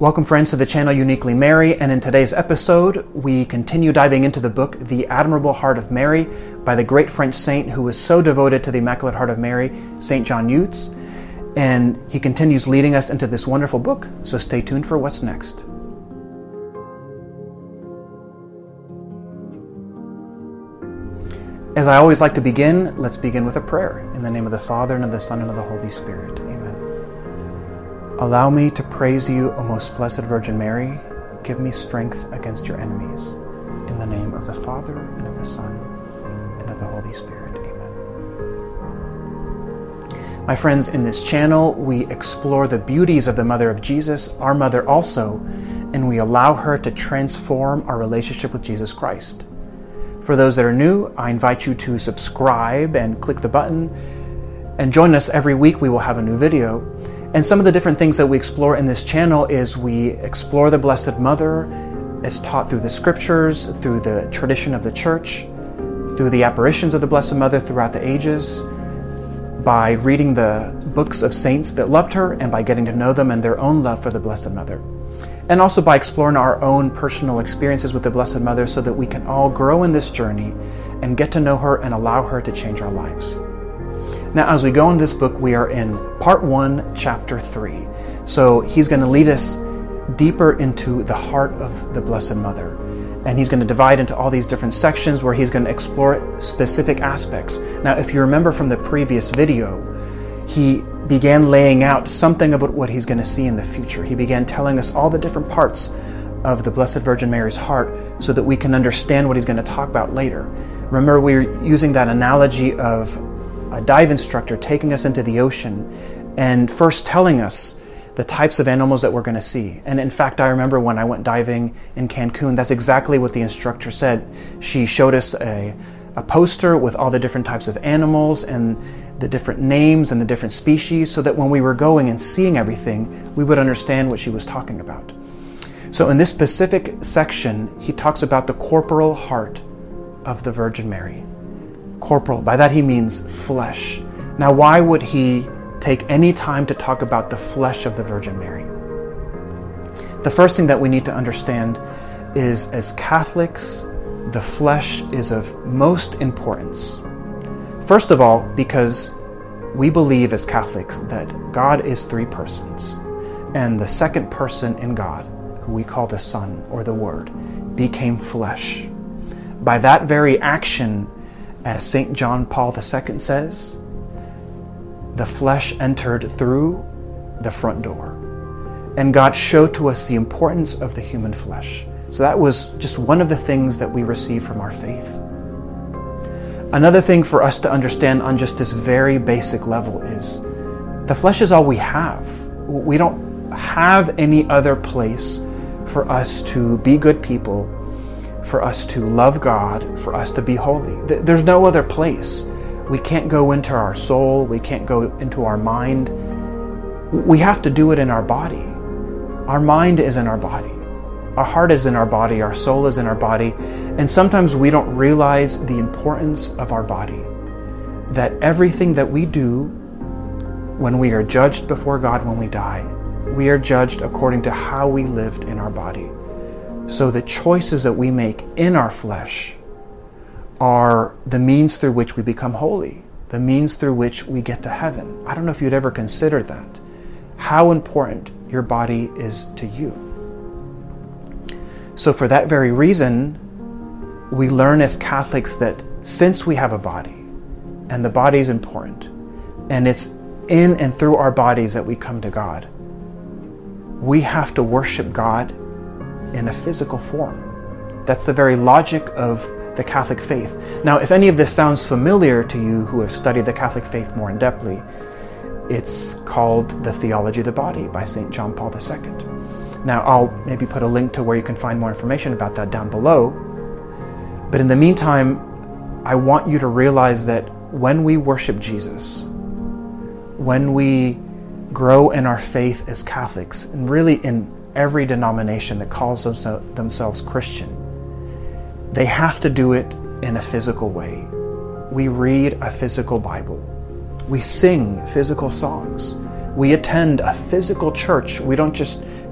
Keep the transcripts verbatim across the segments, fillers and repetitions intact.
Welcome friends to the channel Uniquely Mary, and in today's episode we continue diving into the book The Admirable Heart of Mary by the great French saint who was so devoted to the Immaculate Heart of Mary, Saint John Eudes, and he continues leading us into this wonderful book, so stay tuned for what's next. As I always like to begin, let's begin with a prayer. In the name of the Father, and of the Son, and of the Holy Spirit. Amen. Allow me to praise you, O most blessed Virgin Mary. Give me strength against your enemies. In the name of the Father, and of the Son, and of the Holy Spirit. Amen. My friends, in this channel, we explore the beauties of the Mother of Jesus, our mother also, and we allow her to transform our relationship with Jesus Christ. For those that are new, I invite you to subscribe and click the button, and join us every week. We will have a new video. And some of the different things that we explore in this channel is we explore the Blessed Mother as taught through the scriptures, through the tradition of the church, through the apparitions of the Blessed Mother throughout the ages, by reading the books of saints that loved her, and by getting to know them and their own love for the Blessed Mother. And also by exploring our own personal experiences with the Blessed Mother so that we can all grow in this journey and get to know her and allow her to change our lives. Now, as we go in this book, we are in part one, chapter three. So he's going to lead us deeper into the heart of the Blessed Mother. And he's going to divide into all these different sections where he's going to explore specific aspects. Now, if you remember from the previous video, he began laying out something about what he's going to see in the future. He began telling us all the different parts of the Blessed Virgin Mary's heart so that we can understand what he's going to talk about later. Remember, we're using that analogy of a dive instructor taking us into the ocean and first telling us the types of animals that we're going to see. And in fact, I remember when I went diving in Cancun, that's exactly what the instructor said. She showed us a, a poster with all the different types of animals and the different names and the different species, so that when we were going and seeing everything, we would understand what she was talking about. So in this specific section, he talks about the corporal heart of the Virgin Mary. Corporal, by that he means flesh. Now, why would he take any time to talk about the flesh of the Virgin Mary? The first thing that we need to understand is, as Catholics, the flesh is of most importance. First of all, because we believe as Catholics that God is three persons, and the second person in God, who we call the Son or the Word, became flesh. By that very action, as Saint John Paul the Second says, the flesh entered through the front door. And God showed to us the importance of the human flesh. So that was just one of the things that we receive from our faith. Another thing for us to understand on just this very basic level is the flesh is all we have. We don't have any other place for us to be good people, for us to love God, for us to be holy. There's no other place. We can't go into our soul. We can't go into our mind. We have to do it in our body. Our mind is in our body. Our heart is in our body. Our soul is in our body. And sometimes we don't realize the importance of our body. That everything that we do when we are judged before God when we die, we are judged according to how we lived in our body. So the choices that we make in our flesh are the means through which we become holy, the means through which we get to heaven. I don't know if you'd ever considered that, how important your body is to you. So for that very reason, we learn as Catholics that since we have a body, and the body is important, and it's in and through our bodies that we come to God, we have to worship God in a physical form. That's the very logic of the Catholic faith. Now, if any of this sounds familiar to you who have studied the Catholic faith more in-depthly, it's called The Theology of the Body by Saint John Paul the Second. Now, I'll maybe put a link to where you can find more information about that down below. But in the meantime, I want you to realize that when we worship Jesus, when we grow in our faith as Catholics, and really in every denomination that calls themselves Christian, they have to do it in a physical way. We read a physical Bible. We sing physical songs. We attend a physical church. We don't just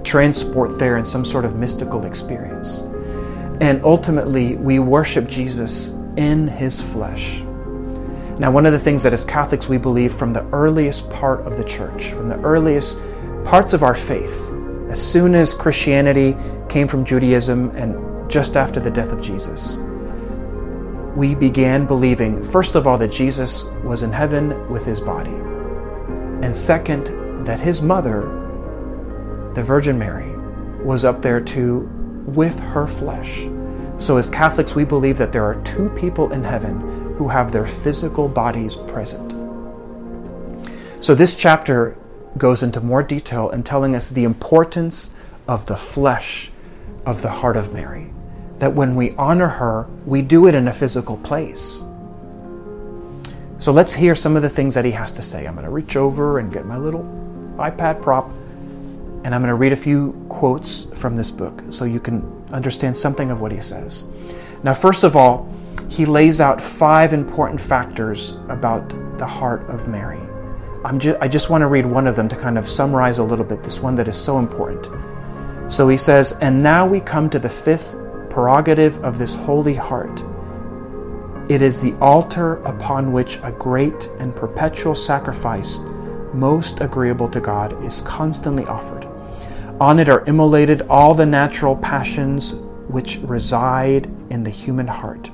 transport there in some sort of mystical experience. And ultimately, we worship Jesus in his flesh. Now, one of the things that as Catholics we believe from the earliest part of the church, from the earliest parts of our faith, as soon as Christianity came from Judaism and just after the death of Jesus, we began believing, first of all, that Jesus was in heaven with his body, and second, that his mother, the Virgin Mary, was up there too with her flesh. So as Catholics, we believe that there are two people in heaven who have their physical bodies present. So this chapter goes into more detail in telling us the importance of the flesh of the heart of Mary. That when we honor her, we do it in a physical place. So let's hear some of the things that he has to say. I'm going to reach over and get my little iPad prop, and I'm going to read a few quotes from this book so you can understand something of what he says. Now, first of all, he lays out five important factors about the heart of Mary. I'm ju- I just want to read one of them to kind of summarize a little bit, this one that is so important. So he says, and now we come to the fifth prerogative of this holy heart. It is the altar upon which a great and perpetual sacrifice, most agreeable to God, is constantly offered. On it are immolated all the natural passions which reside in the human heart.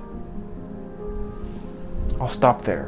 I'll stop there.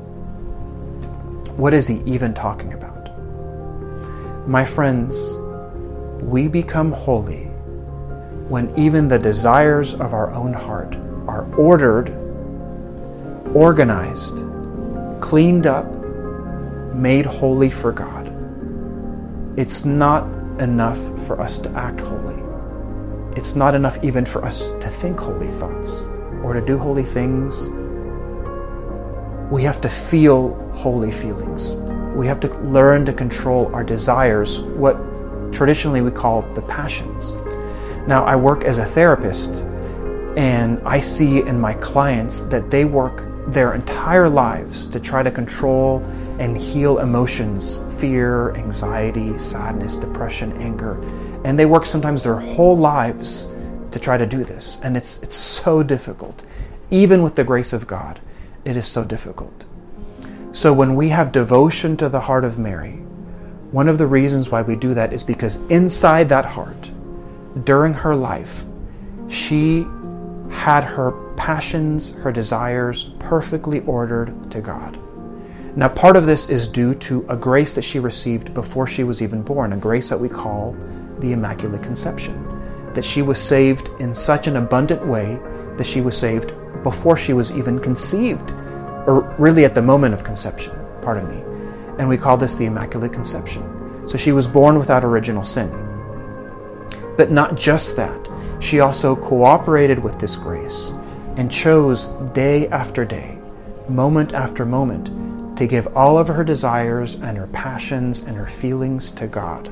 What is he even talking about? My friends, we become holy when even the desires of our own heart are ordered, organized, cleaned up, made holy for God. It's not enough for us to act holy. It's not enough even for us to think holy thoughts or to do holy things. We have to feel holy feelings. We have to learn to control our desires, what traditionally we call the passions. Now, I work as a therapist, and I see in my clients that they work their entire lives to try to control and heal emotions, fear, anxiety, sadness, depression, anger. And they work sometimes their whole lives to try to do this. And it's it's so difficult. Even with the grace of God, it is so difficult. So when we have devotion to the heart of Mary, one of the reasons why we do that is because inside that heart, during her life, she had her passions, her desires perfectly ordered to God. Now, part of this is due to a grace that she received before she was even born, a grace that we call the Immaculate Conception, that she was saved in such an abundant way that she was saved before she was even conceived, or really at the moment of conception, pardon me. And we call this the Immaculate Conception. So she was born without original sin. But not just that, she also cooperated with this grace and chose day after day, moment after moment, to give all of her desires and her passions and her feelings to God.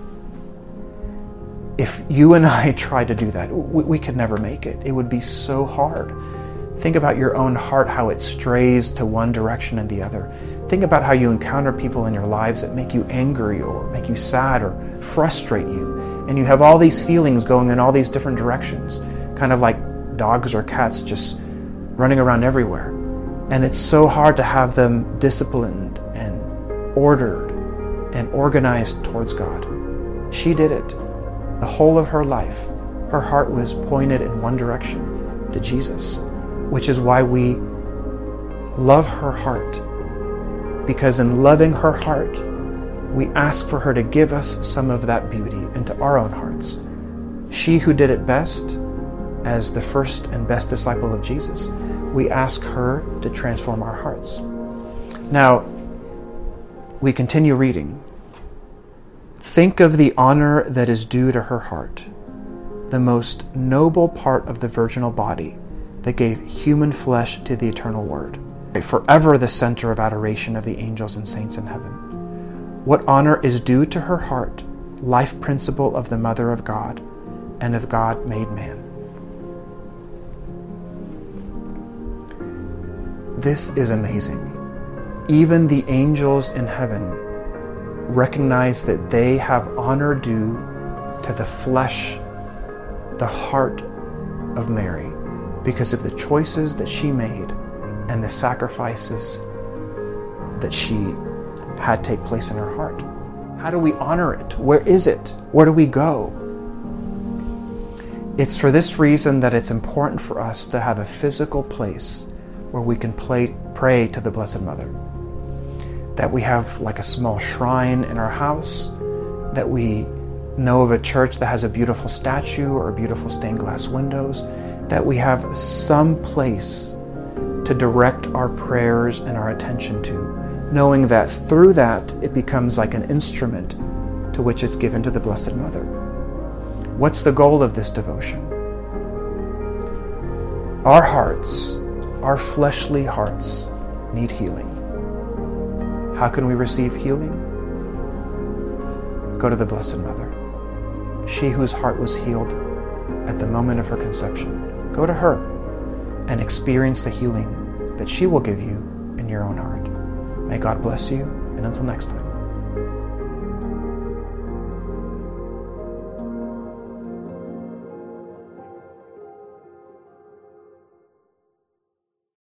If you and I tried to do that, we, we could never make it. It would be so hard. Think about your own heart, how it strays to one direction and the other. Think about how you encounter people in your lives that make you angry or make you sad or frustrate you. And you have all these feelings going in all these different directions, kind of like dogs or cats just running around everywhere. And it's so hard to have them disciplined and ordered and organized towards God. She did it. The whole of her life, her heart was pointed in one direction, to Jesus, which is why we love her heart. Because in loving her heart, we ask for her to give us some of that beauty into our own hearts. She who did it best, as the first and best disciple of Jesus, we ask her to transform our hearts. Now, we continue reading. Think of the honor that is due to her heart, the most noble part of the virginal body that gave human flesh to the eternal Word, forever the center of adoration of the angels and saints in heaven. What honor is due to her heart, life principle of the Mother of God and of God made man. This is amazing. Even the angels in heaven recognize that they have honor due to the flesh, the heart of Mary, because of the choices that she made and the sacrifices that she had take place in her heart. How do we honor it? Where is it? Where do we go? It's for this reason that it's important for us to have a physical place where we can play, pray to the Blessed Mother. That we have like a small shrine in our house, that we know of a church that has a beautiful statue or beautiful stained glass windows, that we have some place to direct our prayers and our attention to, knowing that through that it becomes like an instrument to which it's given to the Blessed Mother. What's the goal of this devotion? Our hearts, our fleshly hearts, need healing. How can we receive healing? Go to the Blessed Mother. She whose heart was healed at the moment of her conception. Go to her and experience the healing that she will give you in your own heart. May God bless you, and until next time.